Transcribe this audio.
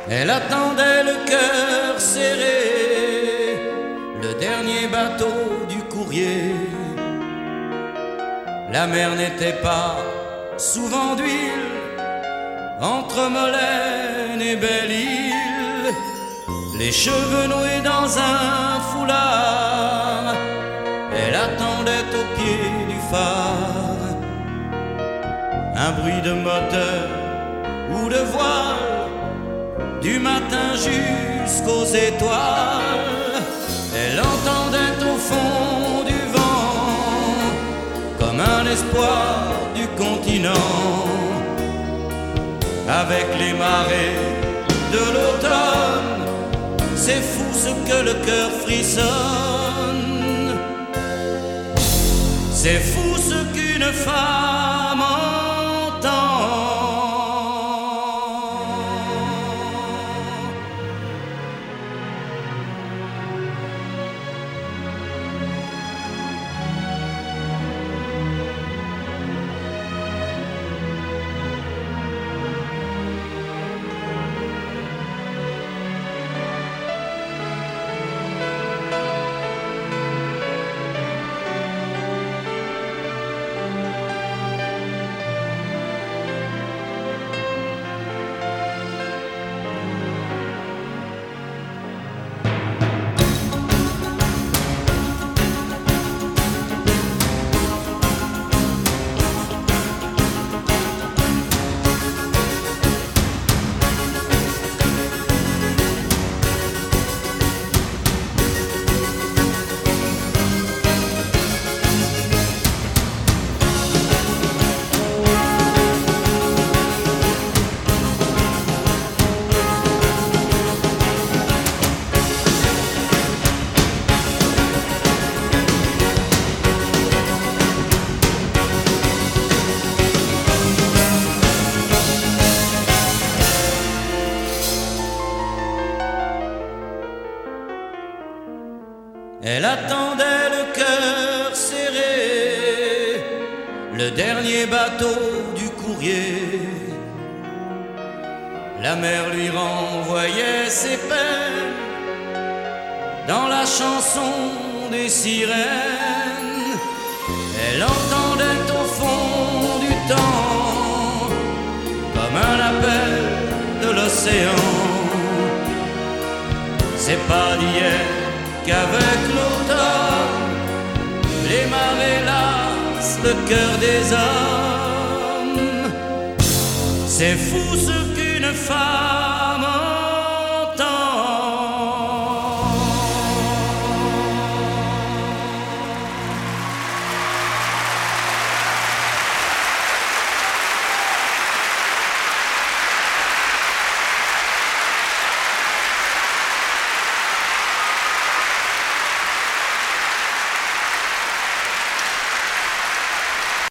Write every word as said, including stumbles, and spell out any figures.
Elle attendait le cœur serré, le dernier bateau du courrier. La mer n'était pas souvent d'huile, entre Molène et Belle-Île, les cheveux noués dans un foulard, elle attendait au pied du phare. Un bruit de moteur ou de voile, du matin jusqu'aux étoiles, elle entendait au fond du vent, comme un espoir du continent. Avec les marées de l'automne, c'est fou ce que le cœur frissonne. C'est fou ce qu'une femme entend. Elle attendait le cœur serré, le dernier bateau du courrier. La mer lui renvoyait ses peines dans la chanson des sirènes. Elle entendait au fond du temps, comme un appel de l'océan. C'est pas d'hier qu'avec l'automne, les marées lassent le cœur des hommes. C'est fou ce qu'une femme